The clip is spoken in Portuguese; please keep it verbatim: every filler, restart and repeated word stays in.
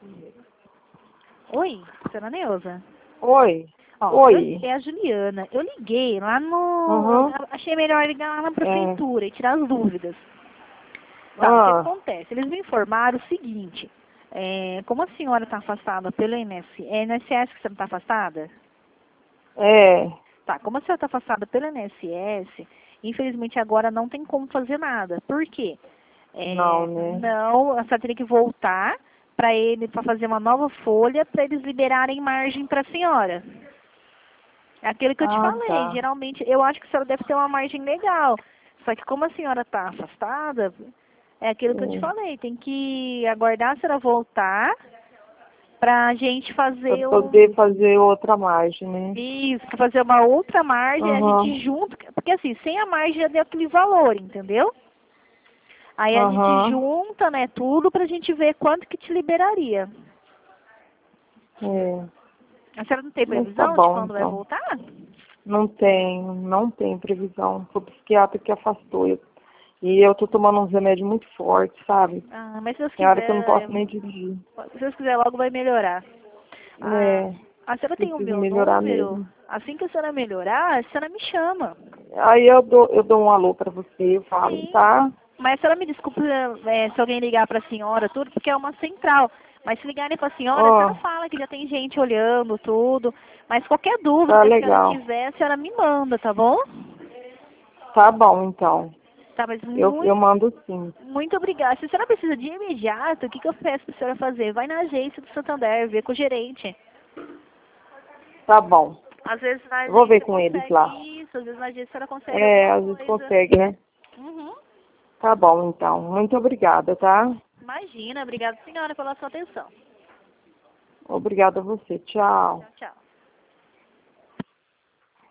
Oi, senhora Neuza. Oi. Ó, Oi. eu, é a Juliana. Eu liguei lá no... Uhum. Achei melhor ligar lá na prefeitura É. e tirar as dúvidas. Tá, Ah. o que acontece? Eles me informaram o seguinte. É, como a senhora está afastada pelo I N S S... É I N S S que você não está afastada? É. Tá, como a senhora está afastada pelo I N S S, infelizmente agora não tem como fazer nada. Por quê? É, Não, né? não, a senhora teria que voltar para ele, para fazer uma nova folha, para eles liberarem margem para a senhora. É aquilo que eu te Ah, falei. tá. Geralmente, eu acho que a senhora deve ter uma margem legal. Só que como a senhora está afastada, é aquilo que eu te Sim. falei. Tem que aguardar a senhora voltar para a gente Pra fazer um... poder fazer outra margem, né? Isso, fazer uma outra margem, a gente Aham. junta, porque assim, sem a margem já deu aquele valor, entendeu? Aí a gente Aham. junta, né, tudo pra gente ver quanto que te liberaria. É. A senhora não tem Mas tá previsão de bom, quando vai então. voltar? Não tem, não tem previsão. Foi o psiquiatra que afastou. Eu, e eu tô tomando uns remédios muito fortes, sabe? Ah, mas se Deus Tem hora que eu não quiser, posso nem dirigir. se Deus quiser, logo vai melhorar. Ah, É. a senhora tem o Preciso meu melhorar número? mesmo. Assim que a senhora melhorar, a senhora me chama. Aí eu dou, eu dou um alô pra você, eu falo, Sim. tá? Mas a senhora me desculpe é, se alguém ligar para a senhora, tudo, porque é uma central. Mas se ligarem para a senhora, a senhora Ó, fala que já tem gente olhando, tudo. Mas qualquer dúvida tá que a senhora legal. tiver, a senhora me manda, tá bom? Tá bom, então. Tá, mas Eu, eu muito, mando sim. muito obrigada. Se a senhora precisa de imediato, o que, que eu peço para a senhora fazer? Vai na agência do Santander, vê com o gerente. Tá bom. Às vezes na Eu vou ver agência com eles lá. consegue isso, às vezes na agência a senhora consegue É, alguma às vezes coisa. consegue, né? Uhum. Tá bom, então. Muito obrigada, tá? Imagina, obrigada senhora pela sua atenção. Obrigada a você. Tchau. Tchau, tchau.